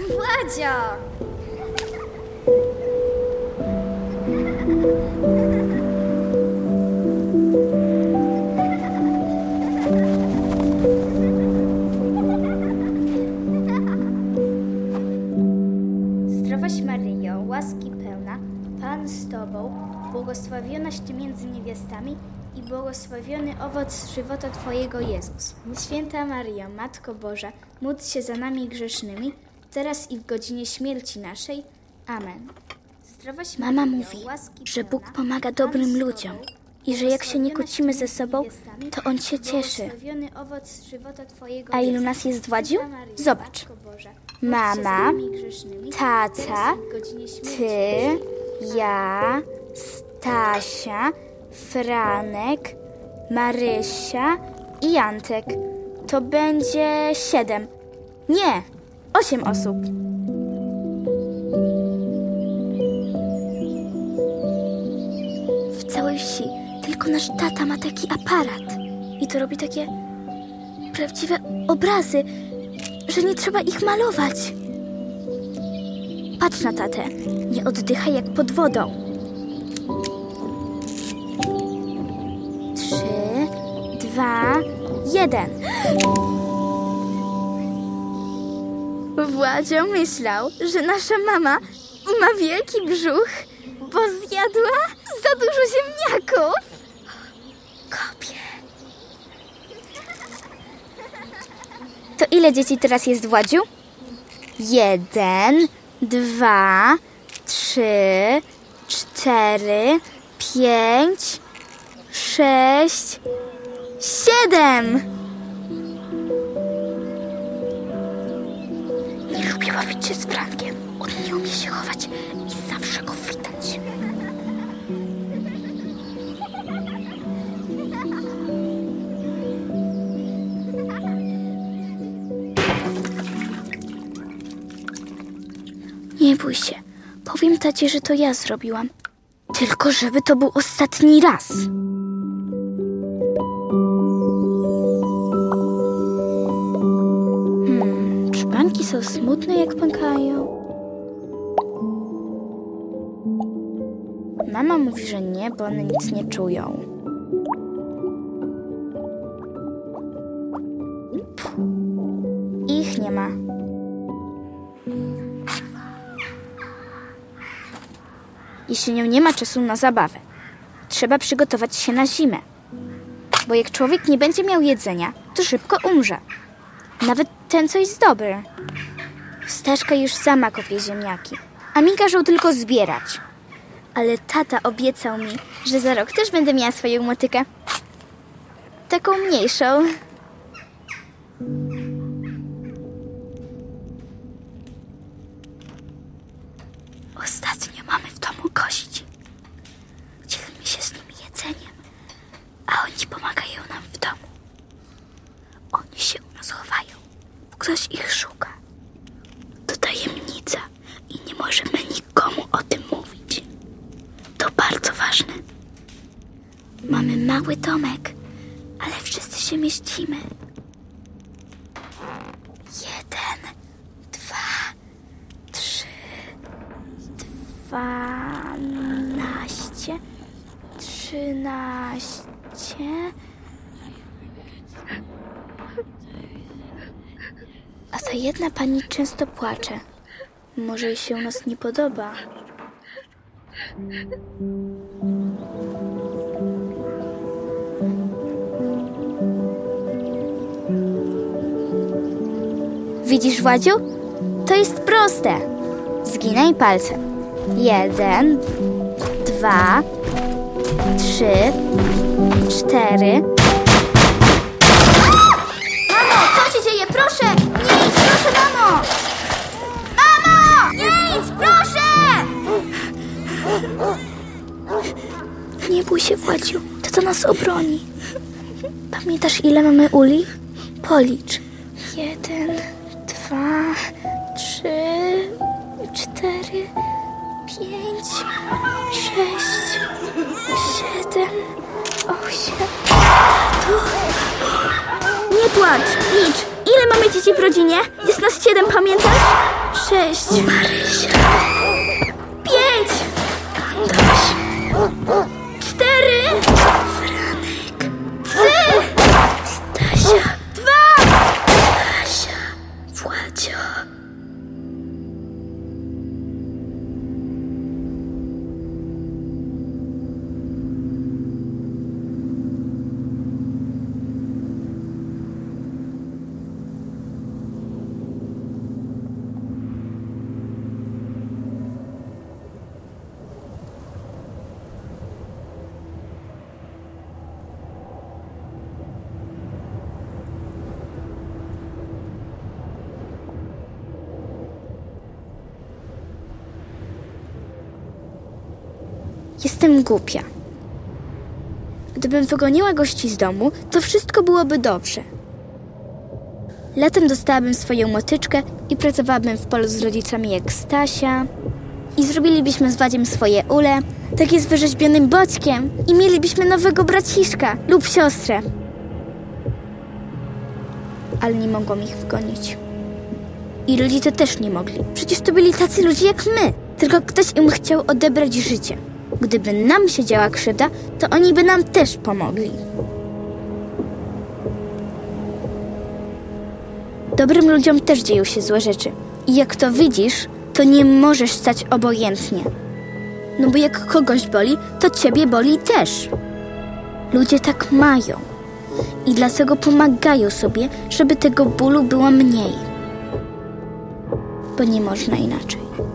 Władzio! Zdrowaś Maryjo, łaski pełna, Pan z Tobą, błogosławionaś Ty między niewiastami i błogosławiony owoc żywota Twojego, Jezus. Święta Maryjo, Matko Boża, módl się za nami grzesznymi, teraz i w godzinie śmierci naszej. Amen. Zdrowaś Maryjo, Mama mówi, że pełna, Bóg pomaga Pan dobrym z ludziom Tobą, i że jak się nie kłócimy ze błogosławionaś sobą, Ty między niewiastami to On się i cieszy. błogosławiony owoc żywota Twojego, A ilu Jezus. nas jest, Władziu? Święta Maryjo, Zobacz. Matko Boża, módl się Mama, za nami grzesznymi, tata, teraz i w godzinie śmierci Ty, ja, Stasia, Franek, Marysia i Antek. To będzie 7. Nie, 8 osób. W całej wsi tylko nasz tata ma taki aparat. I to robi takie prawdziwe obrazy, że nie trzeba ich malować. Patrz na tatę. Nie oddychaj jak pod wodą. 3, 2, 1. Władzio myślał, że nasza mama ma wielki brzuch, bo zjadła za dużo ziemniaków. Kopie. To ile dzieci teraz jest, Władziu? 1, 2, 3, 4, 5, 6, 7. Nie lubię bawić się z Frankiem. On nie umie się chować i zawsze go widać. Nie bój się. Powiem tacie, że to ja zrobiłam. Tylko żeby to był ostatni raz. Czy bańki są smutne, jak pękają? Mama mówi, że nie, bo one nic nie czują. Ich nie ma. Jesienią nie ma czasu na zabawę. Trzeba przygotować się na zimę. Bo jak człowiek nie będzie miał jedzenia, to szybko umrze. Nawet ten, co jest dobry. Staszka już sama kopie ziemniaki, a mi każą tylko zbierać. Ale tata obiecał mi, że za rok też będę miała swoją motykę. Taką mniejszą. Ostatnio mamy w domu gości. Dzielimy się z nimi jedzeniem, a oni pomagają nam w domu. Oni się u nas chowają, bo ktoś ich szuka. To tajemnica i nie możemy nikomu o tym mówić. To bardzo ważne. Mamy mały domek, ale wszyscy się mieścimy. 1, 2, 3, 12, 13. A ta jedna pani często płacze. Może jej się u nas nie podoba. Widzisz, Władziu? To jest proste. Zginaj palcem. 1, 2, 3, 4. Mamo, co się dzieje? Proszę! Nie idź, proszę, mamo! Mamo! Nie idź, proszę! Nie bój się, Władziu. To nas obroni. Pamiętasz, ile mamy uli? Policz. 1, 2, 3, 4, 5, 6, 7, 8. Nie płacz, licz. Ile mamy dzieci w rodzinie? Jest nas 7, pamiętasz? 6, Marysia, 5, Antoś, 4, Franek, 3, Stasia, 2. Kasia, Władzio. Jestem głupia. Gdybym wygoniła gości z domu, to wszystko byłoby dobrze. Latem dostałabym swoją motyczkę i pracowałabym w polu z rodzicami jak Stasia. I zrobilibyśmy z Wadziem swoje ule, takie z wyrzeźbionym bockiem. I mielibyśmy nowego braciszka lub siostrę. Ale nie mogłam ich wgonić. I rodzice też nie mogli. Przecież to byli tacy ludzie jak my. Tylko ktoś im chciał odebrać życie. Gdyby nam się działa krzywda, to oni by nam też pomogli. Dobrym ludziom też dzieją się złe rzeczy. I jak to widzisz, to nie możesz stać obojętnie. No bo jak kogoś boli, to ciebie boli też. Ludzie tak mają. I dlatego pomagają sobie, żeby tego bólu było mniej. Bo nie można inaczej.